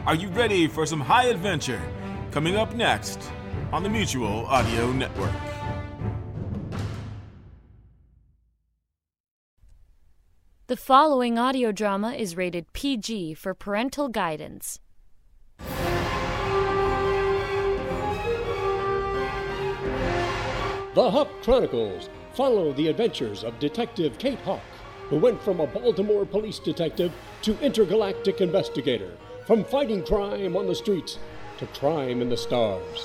Are you ready for some high adventure? Coming up next on the Mutual Audio Network. The following audio drama is rated PG for parental guidance. The Hawk Chronicles follow the adventures of Detective Kate Hawk, who went from a Baltimore police detective to intergalactic investigator, from fighting crime on the streets to crime in the stars.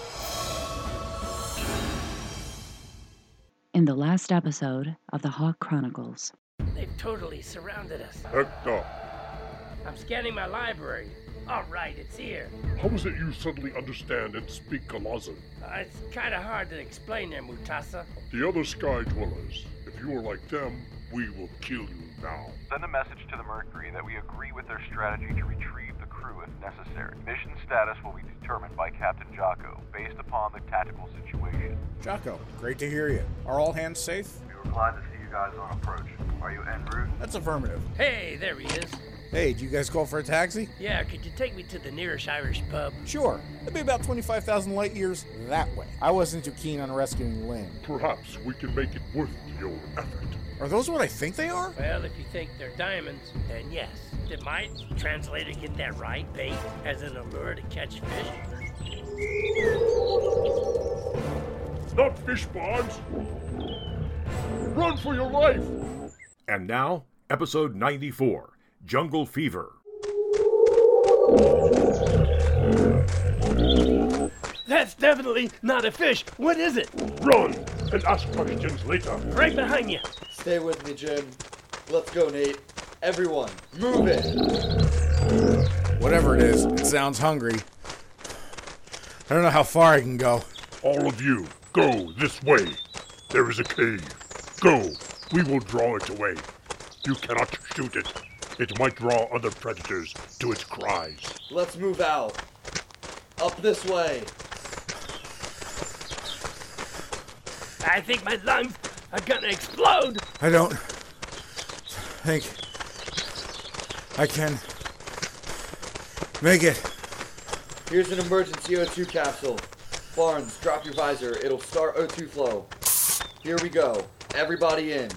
In the last episode of the Hawk Chronicles. They've totally surrounded us. Hector, I'm scanning my library. All right, it's here. how is it you suddenly understand and speak Galazan? It's kind of hard to explain there, Mutasa. The other Sky Dwellers, if you are like them, we will kill you now. Send a message to the Mercury that we agree with their strategy to retrieve the crew if necessary. Mission status will be determined by Captain Jocko, based upon the tactical situation. Jocko, great to hear you. Are all hands safe? We were glad to see you guys on approach. Are you en route? That's affirmative. Hey, there he is. Hey, do you guys call for a taxi? Yeah, could you take me to the nearest Irish pub? Sure. It'd be about 25,000 light years that way. I wasn't too keen on rescuing Lynn. Perhaps we can make it worth your effort. Are those what I think they are? Well, if you think they're diamonds, then yes. Did my translator get that right? Bait as an allure to catch fish? Not fish bonds! Run for your life! And now, episode 94, Jungle Fever. That's definitely not a fish. What is it? Run and ask questions later. Right behind you. Stay with me, Jim. Let's go, Nate. Everyone, move it! Whatever it is, it sounds hungry. I don't know how far I can go. All of you, go this way. There is a cave. Go. We will draw it away. You cannot shoot it. It might draw other predators to its cries. Let's move out. Up this way. I think my lungs are gonna explode. I don't think I can make it. Here's an emergency O2 capsule. Barnes, drop your visor. It'll start O2 flow. Here we go. Everybody in.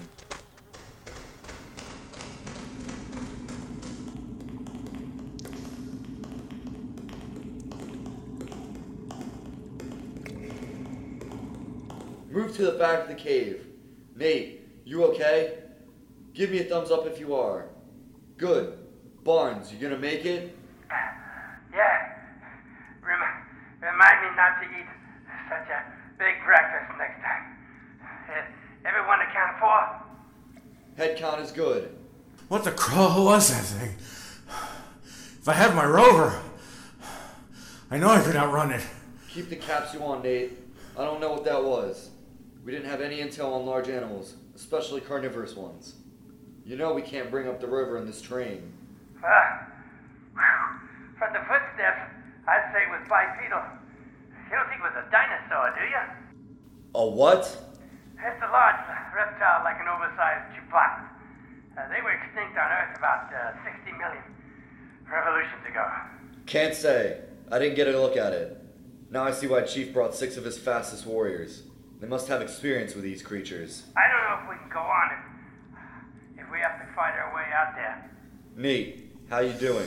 Move to the back of the cave. Nate, you okay? Give me a thumbs up if you are. Good. Barnes, you gonna make it? Yeah. Remind me not to eat such a big breakfast next time. Everyone accounted for? Head count is good. What the crow was that thing? If I had my rover, I know I could outrun it. Keep the capsule on, Nate. I don't know what that was. We didn't have any intel on large animals, especially carnivorous ones. You know we can't bring up the rover in this terrain. From the footsteps, I'd say it was bipedal. You don't think it was a dinosaur, do you? A what? It's a large reptile like an oversized chupacabra. They were extinct on Earth about 60 million revolutions ago. Can't say. I didn't get a look at it. Now I see why Chief brought 6 of his fastest warriors. They must have experience with these creatures. I don't know if we can go on if we have to fight our way out there. Nate, how you doing?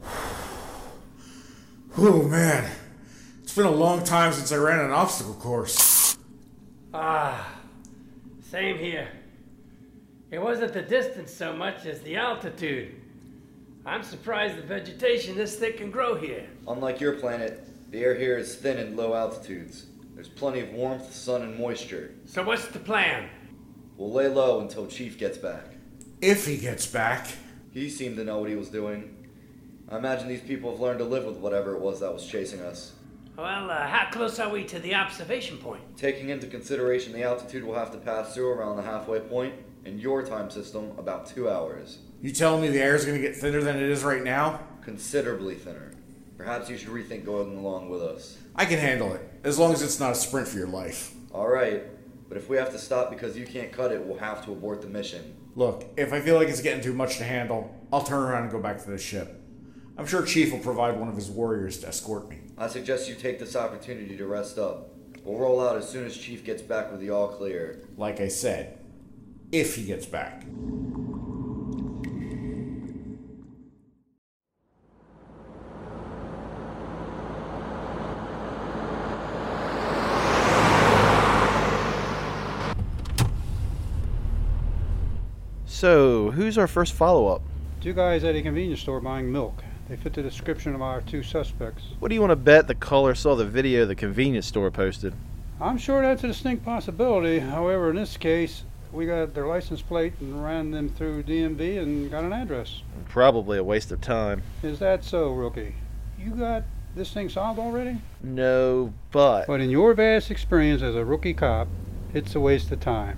Oh man, it's been a long time since I ran an obstacle course. Same here. It wasn't the distance so much as the altitude. I'm surprised the vegetation this thick can grow here. Unlike your planet, the air here is thin at low altitudes. There's plenty of warmth, sun, and moisture. So what's the plan? We'll lay low until Chief gets back. If he gets back. He seemed to know what he was doing. I imagine these people have learned to live with whatever it was that was chasing us. Well, how close are we to the observation point? Taking into consideration the altitude we'll have to pass through around the halfway point, in your time system, about 2 hours. You telling me the air is going to get thinner than it is right now? Considerably thinner. Perhaps you should rethink going along with us. I can handle it, as long as it's not a sprint for your life. Alright, but if we have to stop because you can't cut it, we'll have to abort the mission. Look, if I feel like it's getting too much to handle, I'll turn around and go back to the ship. I'm sure Chief will provide one of his warriors to escort me. I suggest you take this opportunity to rest up. We'll roll out as soon as Chief gets back with the all clear. Like I said, if he gets back. So, who's our first follow-up? Two guys at a convenience store buying milk. They fit the description of our two suspects. What do you want to bet the caller saw the video the convenience store posted? I'm sure that's a distinct possibility. However, in this case, we got their license plate and ran them through DMV and got an address. Probably a waste of time. Is that so, Rookie? You got this thing solved already? No, but in your vast experience as a rookie cop, it's a waste of time.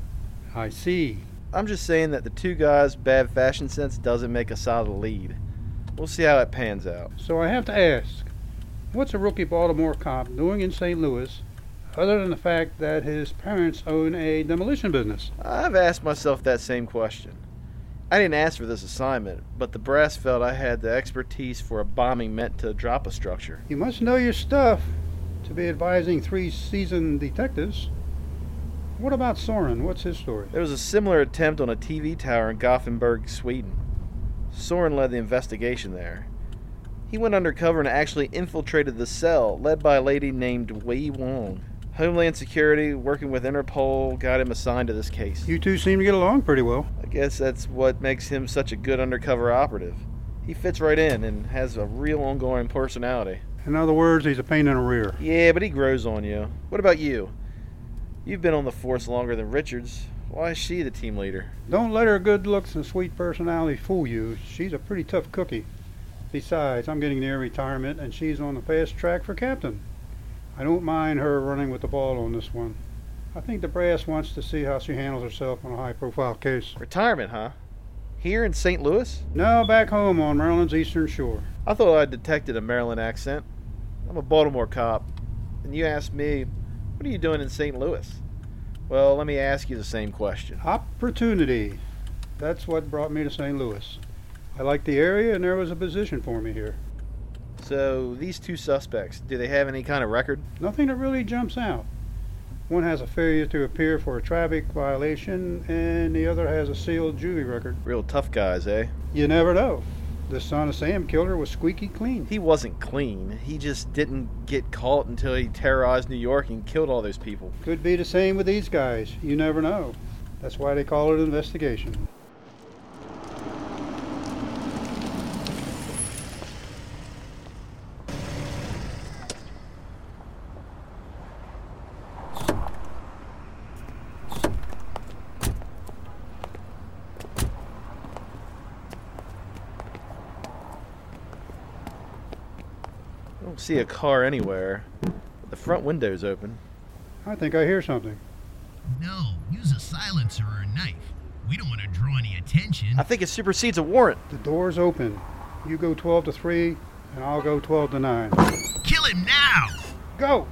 I see. I'm just saying that the two guys' bad fashion sense doesn't make a solid lead. We'll see how it pans out. So I have to ask, what's a rookie Baltimore cop doing in St. Louis other than the fact that his parents own a demolition business? I've asked myself that same question. I didn't ask for this assignment, but the brass felt I had the expertise for a bombing meant to drop a structure. You must know your stuff to be advising 3 seasoned detectives. What about Soren? What's his story? There was a similar attempt on a TV tower in Gothenburg, Sweden. Soren led the investigation there. He went undercover and actually infiltrated the cell, led by a lady named Wei Wong. Homeland Security, working with Interpol, got him assigned to this case. You two seem to get along pretty well. I guess that's what makes him such a good undercover operative. He fits right in and has a real ongoing personality. In other words, he's a pain in the rear. Yeah, but he grows on you. What about you? You've been on the force longer than Richards. Why is she the team leader? Don't let her good looks and sweet personality fool you. She's a pretty tough cookie. Besides, I'm getting near retirement and she's on the fast track for captain. I don't mind her running with the ball on this one. I think the brass wants to see how she handles herself on a high-profile case. Retirement, huh? Here in St. Louis? No, back home on Maryland's eastern shore. I thought I detected a Maryland accent. I'm a Baltimore cop. And you asked me, what are you doing in St. Louis? Well, let me ask you the same question. Opportunity. That's what brought me to St. Louis. I liked the area and there was a position for me here. So, these two suspects, do they have any kind of record? Nothing that really jumps out. One has a failure to appear for a traffic violation and the other has a sealed juvie record. Real tough guys, eh? You never know. The son of Sam Killer was squeaky clean. He wasn't clean. He just didn't get caught until he terrorized New York and killed all those people. Could be the same with these guys. You never know. That's why they call it an investigation. I don't see a car anywhere. But the front window's open. I think I hear something. No, use a silencer or a knife. We don't want to draw any attention. I think it supersedes a warrant. The door's open. You go 12 to 3, and I'll go 12 to 9. Kill him now! Go!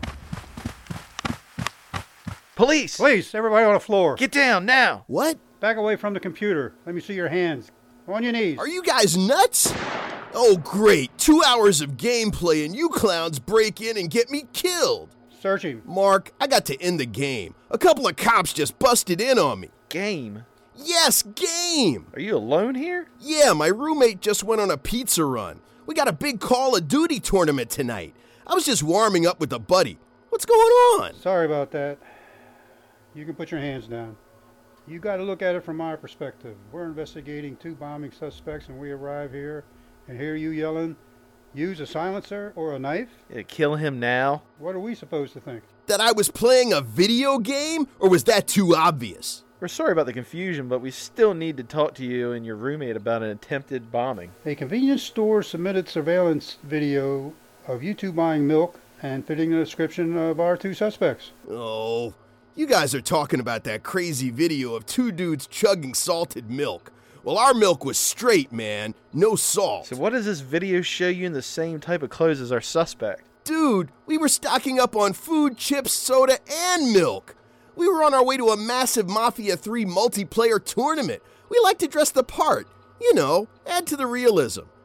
Police! Police! Everybody on the floor. Get down, now! What? Back away from the computer. Let me see your hands. On your knees. Are you guys nuts? Oh, great. 2 hours of gameplay and you clowns break in and get me killed. Searching. Mark, I got to end the game. A couple of cops just busted in on me. Game? Yes, game! Are you alone here? Yeah, my roommate just went on a pizza run. We got a big Call of Duty tournament tonight. I was just warming up with a buddy. What's going on? Sorry about that. You can put your hands down. You got to look at it from our perspective. We're investigating 2 bombing suspects and we arrive here and hear you yelling, use a silencer or a knife? Yeah, kill him now? What are we supposed to think? That I was playing a video game? Or was that too obvious? We're sorry about the confusion, but we still need to talk to you and your roommate about an attempted bombing. A convenience store submitted surveillance video of you 2 buying milk and fitting the description of our 2 suspects. Oh, you guys are talking about that crazy video of 2 dudes chugging salted milk. Well, our milk was straight, man. No salt. So what does this video show you in the same type of clothes as our suspect? Dude, we were stocking up on food, chips, soda, and milk. We were on our way to a massive Mafia 3 multiplayer tournament. We like to dress the part. You know, add to the realism.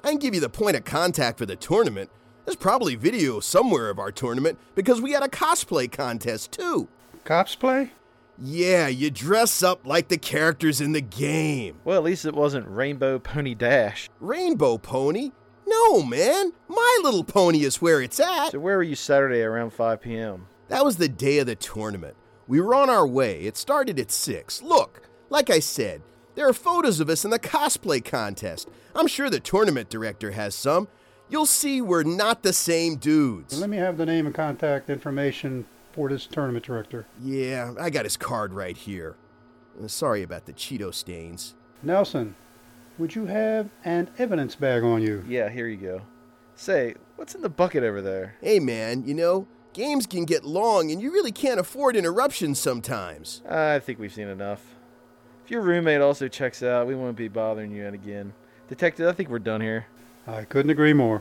I can give you the point of contact for the tournament. There's probably video somewhere of our tournament because we had a cosplay contest too. Cosplay? Yeah, you dress up like the characters in the game. Well, at least it wasn't Rainbow Pony Dash. Rainbow Pony? No, man. My Little Pony is where it's at. So where were you Saturday around 5 p.m.? That was the day of the tournament. We were on our way. It started at 6. Look, like I said, there are photos of us in the cosplay contest. I'm sure the tournament director has some. You'll see we're not the same dudes. Let me have the name and contact information for this tournament director. Yeah, I got his card right here. Sorry about the Cheeto stains. Nelson, would you have an evidence bag on you? Yeah, here you go. Say, what's in the bucket over there? Hey man, you know, games can get long and you really can't afford interruptions sometimes. I think we've seen enough. If your roommate also checks out, we won't be bothering you again. Detective, I think we're done here. I couldn't agree more.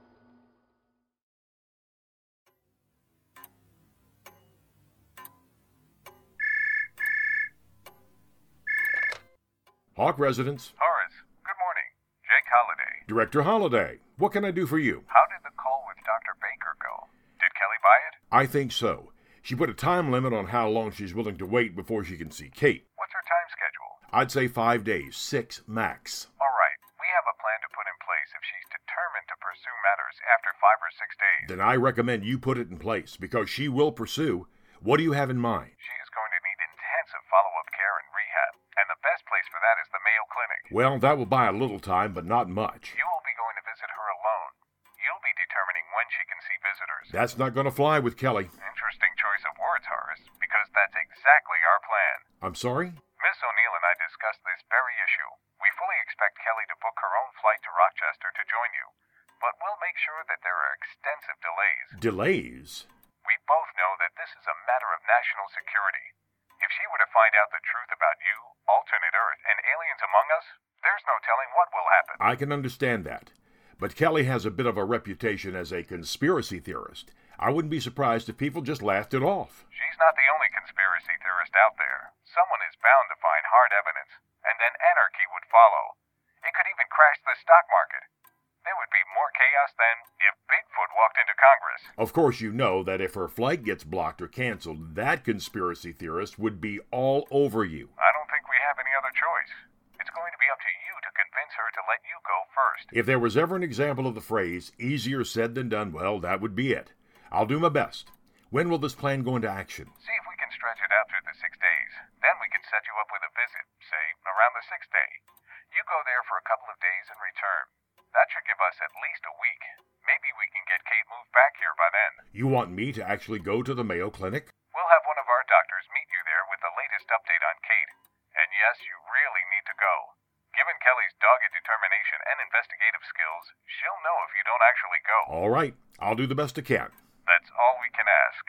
Hawk residence. Horace, good morning. Jake Holliday. Director Holliday, what can I do for you? How did the call with Dr. Baker go? Did Kelly buy it? I think so. She put a time limit on how long she's willing to wait before she can see Kate. What's her time schedule? I'd say 5 days, 6 max. All right, we have a plan to put in place if she's determined to pursue matters after 5 or 6 days. Then I recommend you put it in place, because she will pursue. What do you have in mind? She is going to need intensive follow-up care and rehab, and the best place for that is the Mayo Clinic. Well, that will buy a little time, but not much. You will be going to visit her alone. You'll be determining when she can see visitors. That's not going to fly with Kelly. Interesting choice of words, Horace, because that's exactly our plan. I'm sorry? Miss O'Neill and I discussed this very issue. We fully expect Kelly to book her own flight to Rochester to join you, but we'll make sure that there are extensive delays. Delays? We both know that this is a matter of national security. If she were to find out the truth about you, alternate Earth, and aliens among us, there's no telling what will happen. I can understand that. But Kelly has a bit of a reputation as a conspiracy theorist. I wouldn't be surprised if people just laughed it off. She's not the only conspiracy theorist out there. Someone is bound to find hard evidence, and then anarchy would follow. It could even crash the stock market. There would be more chaos than if Bigfoot walked into Congress. Of course you know that if her flight gets blocked or canceled, that conspiracy theorist would be all over you. I don't think we have any other choice. It's going to be up to you to convince her to let you go first. If there was ever an example of the phrase, easier said than done, well, that would be it. I'll do my best. When will this plan go into action? See if we can stretch it out through the 6 days. Then we can set you up with a visit, say, around the 6th day. You go there for a couple of days and return. That should give us at least a week. Maybe we can get Kate moved back here by then. You want me to actually go to the Mayo Clinic? We'll have one of our doctors meet you there with the latest update on Kate. And yes, you really need to go. Given Kelly's dogged determination and investigative skills, she'll know if you don't actually go. All right. I'll do the best I can. That's all we can ask.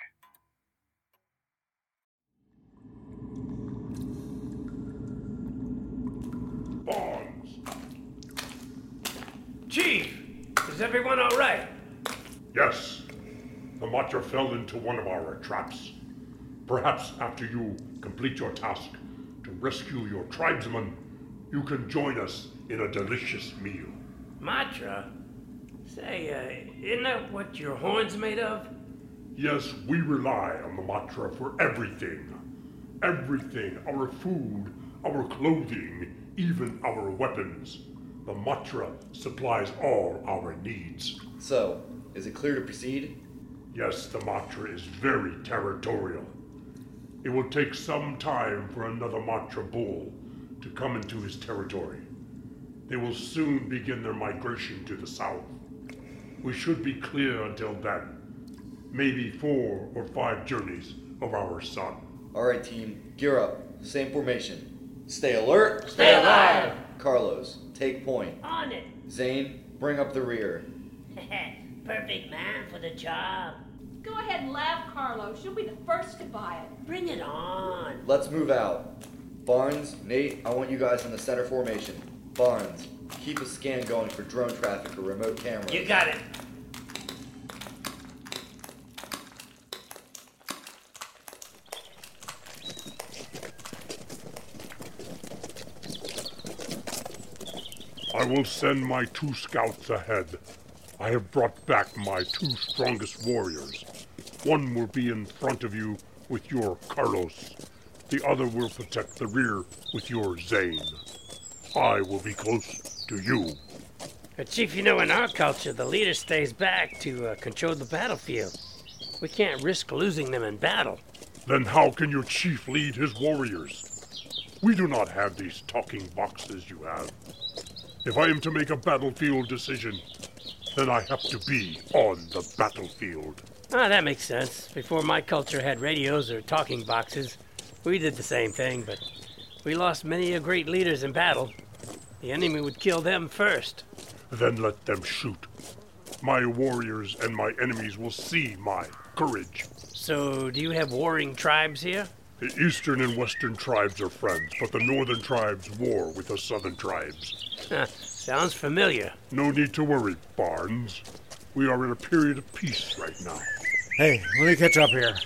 Bonds. Chief, is everyone all right? Yes. The Matra fell into one of our traps. Perhaps after you complete your task to rescue your tribesmen, you can join us in a delicious meal. Matra? Say, isn't that what your horn's made of? Yes, we rely on the Matra for everything. Everything. Our food, our clothing, even our weapons. The Matra supplies all our needs. So, is it clear to proceed? Yes, the Matra is very territorial. It will take some time for another Matra bull to come into his territory. They will soon begin their migration to the south. We should be clear until then. Maybe 4 or 5 journeys of our sun. Alright team, gear up. Same formation. Stay alert. Stay alive. Carlos, take point. On it. Zane, bring up the rear. Perfect man for the job. Go ahead and laugh, Carlos. You'll be the first to buy it. Bring it on. Let's move out. Barnes, Nate, I want you guys in the center formation. Barnes, keep a scan going for drone traffic or remote cameras. You got it. I will send my 2 scouts ahead. I have brought back my 2 strongest warriors. One will be in front of you with your Carlos. The other will protect the rear with your Zane. I will be close to you. Chief, you know, in our culture, the leader stays back to control the battlefield. We can't risk losing them in battle. Then how can your chief lead his warriors? We do not have these talking boxes you have. If I am to make a battlefield decision, then I have to be on the battlefield. That makes sense. Before my culture had radios or talking boxes, we did the same thing, but we lost many great leaders in battle. The enemy would kill them first. Then let them shoot. My warriors and my enemies will see my courage. So, do you have warring tribes here? The eastern and western tribes are friends, but the northern tribes war with the southern tribes. Sounds familiar. No need to worry, Barnes. We are in a period of peace right now. Hey, let me catch up here.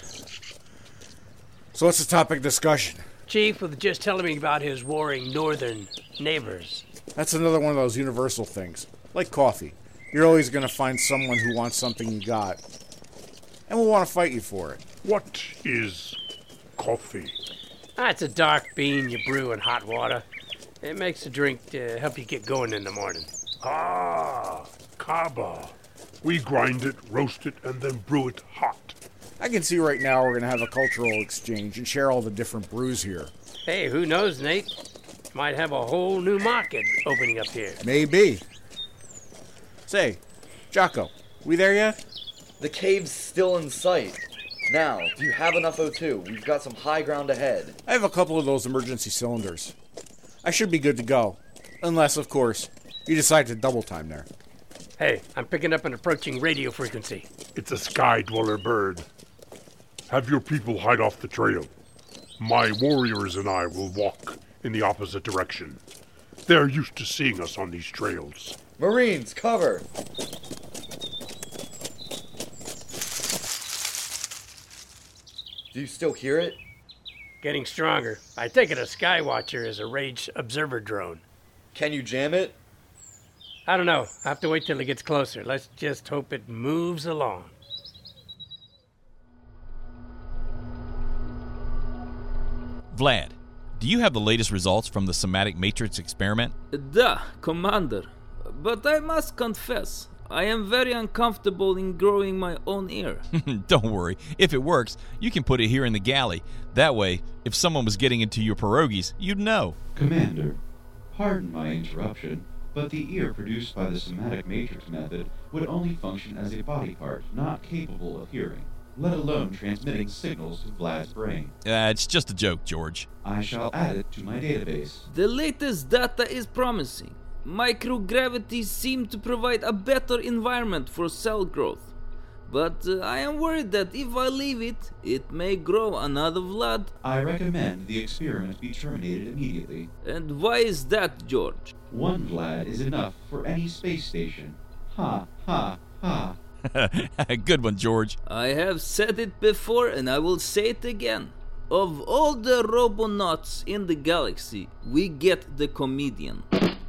So what's the topic of discussion? Chief was just telling me about his warring northern neighbors. That's another one of those universal things. Like coffee. You're always going to find someone who wants something you got. And will want to fight you for it. What is coffee? It's a dark bean you brew in hot water. It makes the drink to help you get going in the morning. Ah, kava. We grind it, roast it, and then brew it hot. I can see right now we're going to have a cultural exchange and share all the different brews here. Hey, who knows, Nate? Might have a whole new market opening up here. Maybe. Say, Jocko, we there yet? The cave's still in sight. Now, do you have enough O2? We've got some high ground ahead. I have a couple of those emergency cylinders. I should be good to go. Unless, of course, you decide to double time there. Hey, I'm picking up an approaching radio frequency. It's a sky dweller bird. Have your people hide off the trail. My warriors and I will walk in the opposite direction. They're used to seeing us on these trails. Marines, cover! Do you still hear it? Getting stronger. I take it a Skywatcher is a Rage observer drone. Can you jam it? I don't know. I have to wait till it gets closer. Let's just hope it moves along. Vlad, do you have the latest results from the somatic matrix experiment? Da, Commander. But I must confess, I am very uncomfortable in growing my own ear. Don't worry. If it works, you can put it here in the galley. That way, if someone was getting into your pierogies, you'd know. Commander, pardon my interruption, but the ear produced by the somatic matrix method would only function as a body part not capable of hearing, let alone transmitting signals to Vlad's brain. It's just a joke, George. I shall add it to my database. The latest data is promising. Microgravities seem to provide a better environment for cell growth. But I am worried that if I leave it, it may grow another Vlad. I recommend the experiment be terminated immediately. And why is that, George? One Vlad is enough for any space station. Ha, ha, ha. Good one, George. I have said it before and I will say it again. Of all the robonauts in the galaxy, we get the comedian.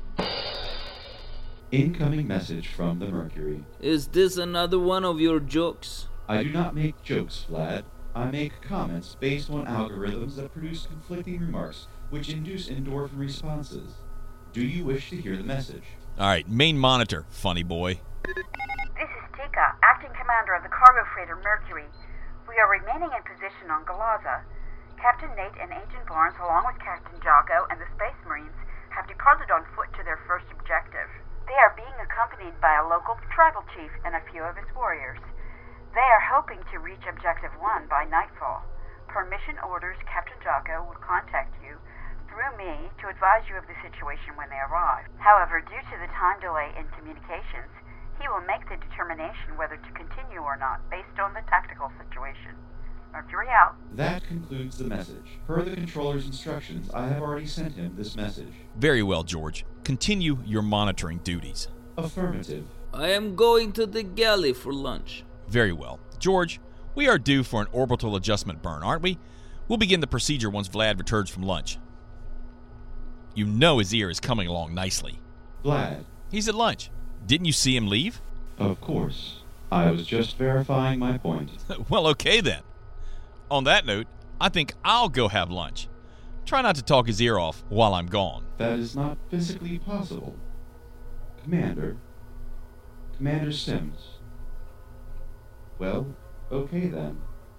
Incoming message from the Mercury. Is this another one of your jokes? I do not make jokes, Vlad. I make comments based on algorithms that produce conflicting remarks which induce endorphin responses. Do you wish to hear the message? All right, main monitor, funny boy. This is Tika, acting commander of the cargo freighter Mercury. We are remaining in position on Galaza. Captain Nate and Agent Barnes, along with Captain Jocko and the Space Marines, have departed on foot to their first objective. They are being accompanied by a local tribal chief and a few of his warriors. They are hoping to reach Objective 1 by nightfall. Per mission orders, Captain Jocko will contact you through me to advise you of the situation when they arrive. However, due to the time delay in communications, he will make the determination whether to continue or not based on the tactical situation. Mercury out. That concludes the message. Per the controller's instructions, I have already sent him this message. Very well, George. Continue your monitoring duties. Affirmative. I am going to the galley for lunch. Very well. George, we are due for an orbital adjustment burn, aren't we? We'll begin the procedure once Vlad returns from lunch. You know his ear is coming along nicely. Glad. He's at lunch. Didn't you see him leave? Of course. I was just verifying my point. Well, okay then. On that note, I think I'll go have lunch. Try not to talk his ear off while I'm gone. That is not physically possible. Commander Sims. Well, okay then.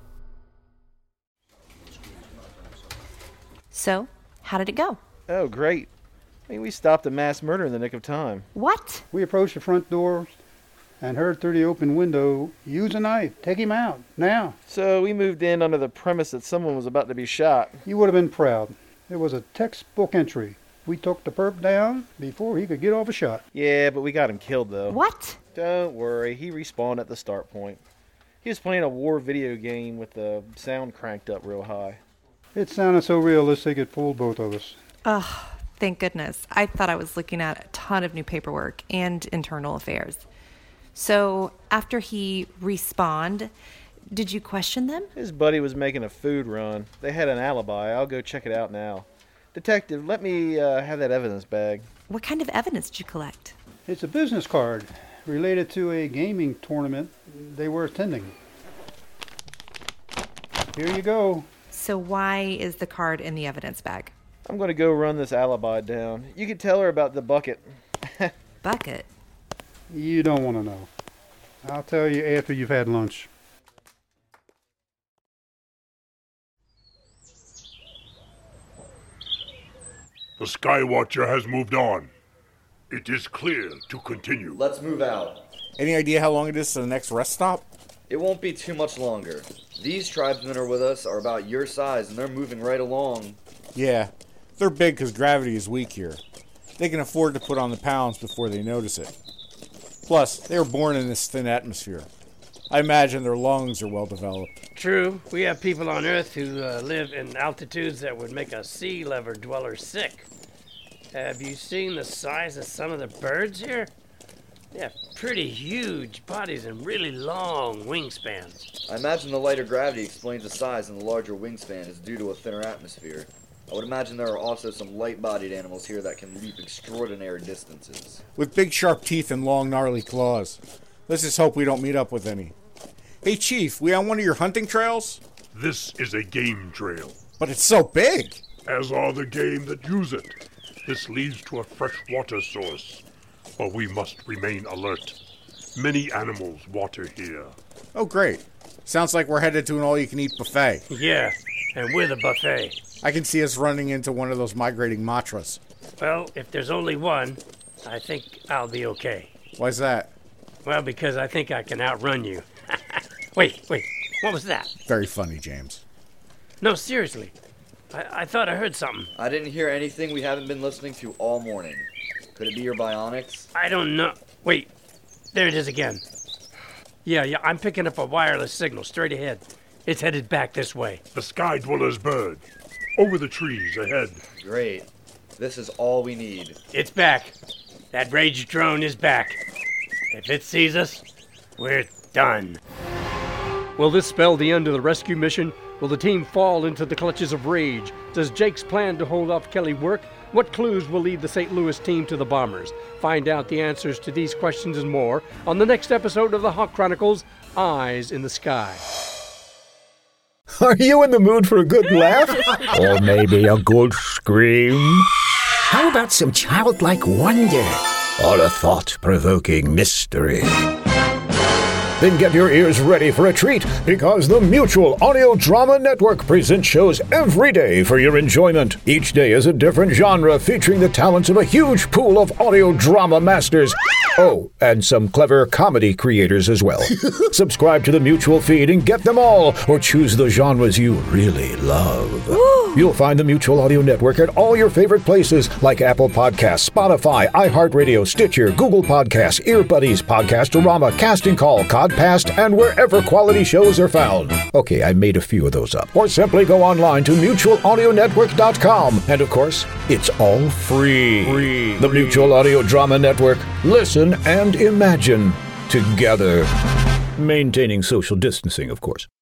So, how did it go? Oh, great. We stopped a mass murder in the nick of time. What? We approached the front door and heard through the open window, "Use a knife, take him out, now." So we moved in under the premise that someone was about to be shot. You would have been proud. It was a textbook entry. We took the perp down before he could get off a shot. Yeah, but we got him killed, though. What? Don't worry, he respawned at the start point. He was playing a war video game with the sound cranked up real high. It sounded so realistic it fooled both of us. Ugh, thank goodness. I thought I was looking at a ton of new paperwork and internal affairs. So, after he respawned, did you question them? His buddy was making a food run. They had an alibi. I'll go check it out now. Detective, let me have that evidence bag. What kind of evidence did you collect? It's a business card related to a gaming tournament they were attending. Here you go. So why is the card in the evidence bag? I'm going to go run this alibi down. You can tell her about the bucket. Bucket? You don't want to know. I'll tell you after you've had lunch. The Skywatcher has moved on. It is clear to continue. Let's move out. Any idea how long it is to the next rest stop? It won't be too much longer. These tribesmen are with us are about your size, and they're moving right along. Yeah, they're big because gravity is weak here. They can afford to put on the pounds before they notice it. Plus, they were born in this thin atmosphere. I imagine their lungs are well developed. True, we have people on Earth who live in altitudes that would make a sea level dweller sick. Have you seen the size of some of the birds here? They have pretty huge bodies and really long wingspans. I imagine the lighter gravity explains the size, and the larger wingspan is due to a thinner atmosphere. I would imagine there are also some light-bodied animals here that can leap extraordinary distances. With big sharp teeth and long gnarly claws. Let's just hope we don't meet up with any. Hey Chief, we on one of your hunting trails? This is a game trail. But it's so big! As are the game that use it. This leads to a fresh water source. But we must remain alert. Many animals water here. Oh great. Sounds like we're headed to an all-you-can-eat buffet. Yeah, and with a buffet. I can see us running into one of those migrating matras. Well, if there's only one, I think I'll be okay. Why's that? Well, because I think I can outrun you. Wait, what was that? Very funny, James. No, seriously. I thought I heard something. I didn't hear anything we haven't been listening to all morning. Could it be your bionics? I don't know. Wait, there it is again. Yeah, I'm picking up a wireless signal straight ahead. It's headed back this way. The Sky Dweller's bird. Over the trees ahead. Great. This is all we need. It's back. That rage drone is back. If it sees us, we're done. Will this spell the end of the rescue mission? Will the team fall into the clutches of rage? Does Jake's plan to hold off Kelly work? What clues will lead the St. Louis team to the Bombers? Find out the answers to these questions and more on the next episode of the Hawk Chronicles, Eyes in the Sky. Are you in the mood for a good laugh? Or maybe a good scream? How about some childlike wonder? Or a thought-provoking mystery? Then get your ears ready for a treat, because the Mutual Audio Drama Network presents shows every day for your enjoyment. Each day is a different genre featuring the talents of a huge pool of audio drama masters. Oh, and some clever comedy creators as well. Subscribe to the Mutual feed and get them all, or choose the genres you really love. You'll find the Mutual Audio Network at all your favorite places like Apple Podcasts, Spotify, iHeartRadio, Stitcher, Google Podcasts, EarBuddies, Podcastorama, Casting Call, Codcast, and wherever quality shows are found. Okay, I made a few of those up. Or simply go online to MutualAudioNetwork.com. And of course, it's all free. The Mutual Audio Drama Network. Listen and imagine together. Maintaining social distancing, of course.